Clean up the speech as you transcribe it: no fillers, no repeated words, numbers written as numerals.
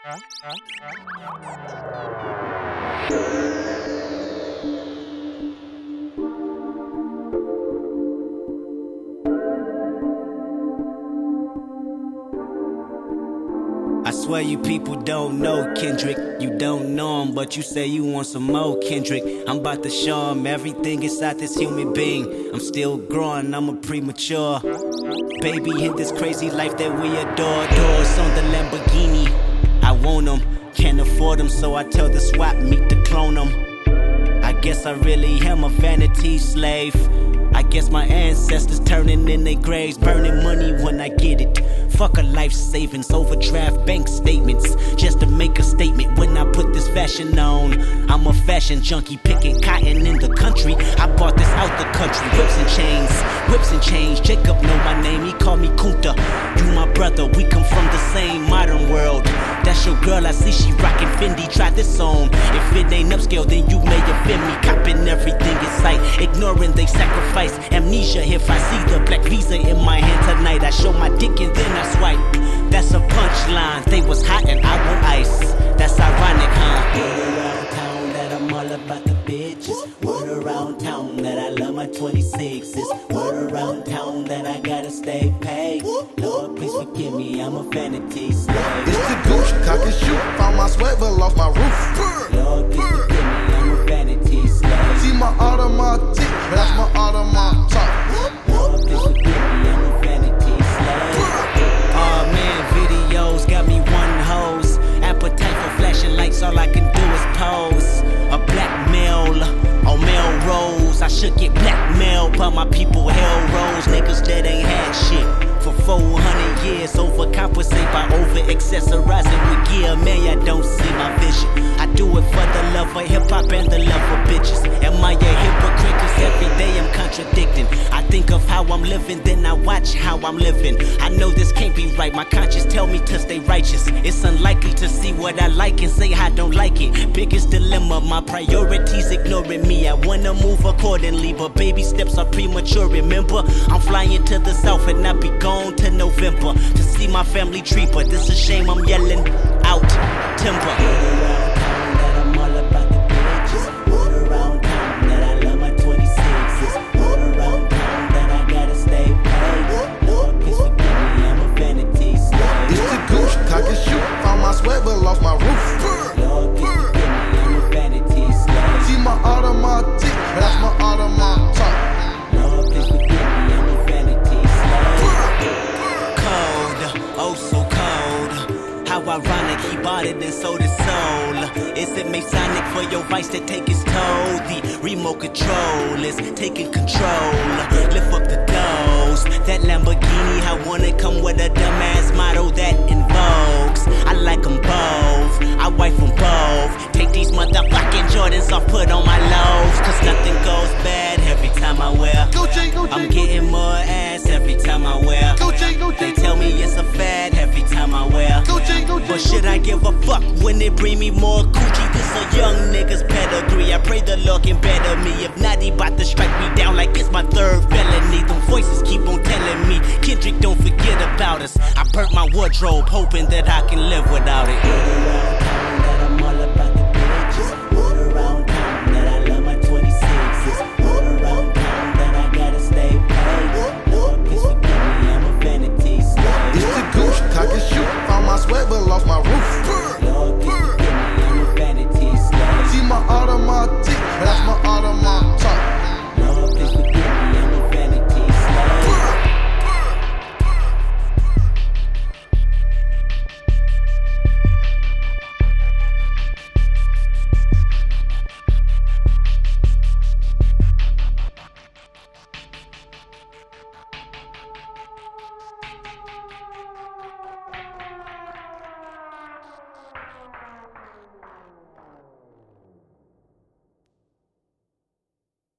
I swear you people don't know Kendrick. You don't know him, but you say you want some more Kendrick. I'm about to show him everything inside this human being. I'm still growing, I'm a premature baby in this crazy life that we adore. Doors on the Lamborghini, I want them, can't afford them, so I tell the swap meet to clone them. I guess I really am a vanity slave. I guess my ancestors turning in their graves, burning money when I get it. Fuck a life savings, overdraft bank statements, just to make a statement when I put this fashion on. I'm a fashion junkie, picking cotton in the country. I bought this out the country, whips and chains. Jacob know my name, he call me Kunta. You my brother, we come from the same modern world. That's your girl, I see she rockin' Fendi, try this on. If it ain't upscale, then you may offend me. Copping everything in sight, ignoring they sacrifice. Amnesia if I see the black visa in my hand tonight. I show my dick and then I swipe. That's a punchline, they was hot and I want ice. That's ironic, huh? Word around town that I'm all about the bitches. Word around town that I love my 26s. Word around town that I gotta stay paid. Lord, please forgive me, I'm a vanity slave. It's the gooch, cock and shoot. Found my sweat but lost my roof. Lord, please forgive me, I'm a vanity slave. See my automatic, that's my automatic. Lord, please forgive me, I'm a vanity slave. Oh man, videos got me wanting hoes. Appetite for flashing lights, all I can do is pose. A black male on Melrose. I should get blackmailed, but my people hell rolls. Niggas that ain't had shit for 400 years, overcompensate by over-accessorizing with gear. Man, y'all don't see my vision. I do it for the love of hip-hop and the love of bitches. Am I a hypocrite? Cause every day I'm contradicting. I think of how I'm living, then I watch how I'm living. I know this can't be right, my conscience tell me to stay righteous. It's unlikely to see what I like and say I don't like it. Biggest dilemma, my priorities ignoring me. I wanna move accordingly, but baby steps are premature. Remember, I'm flying to the south and I be gone to November to see my family tree, but this a shame I'm yelling out timber. Word around town that I'm all about the bitches. Word around town that I love my 26s. Word around town that I gotta stay paid. Lord, please forgive me, I'm a vanity slave. It's the gooch, cock and shoot. Found my sweat but lost my roof. Lord, please forgive me, I'm a vanity slave. See my automatic, that's my automatic. Lord, please forgive me, I'm a vanity slave. Cold, oh so cold. How ironic, he bought it and sold his soul. Is it Masonic for your vice to take his toll? The remote control is taking control. Lift up the doors. That Lamborghini, I wanna come with a dumbass motto that invokes. I like them both, I wife them both. Take these motherfucking Jordans off, put on my lows. Cause nothing goes bad every time I wear. I'm getting more ass every time I wear. They tell me it's a fad every time I wear. But should I give a fuck when they bring me more coochie? This a young nigga's pedigree. I pray the Lord can better me. If not, he bout to strike me down like it's my third felony. Them voices keep on telling me, Kendrick, don't forget about us. I burnt my wardrobe hoping that I can live without it.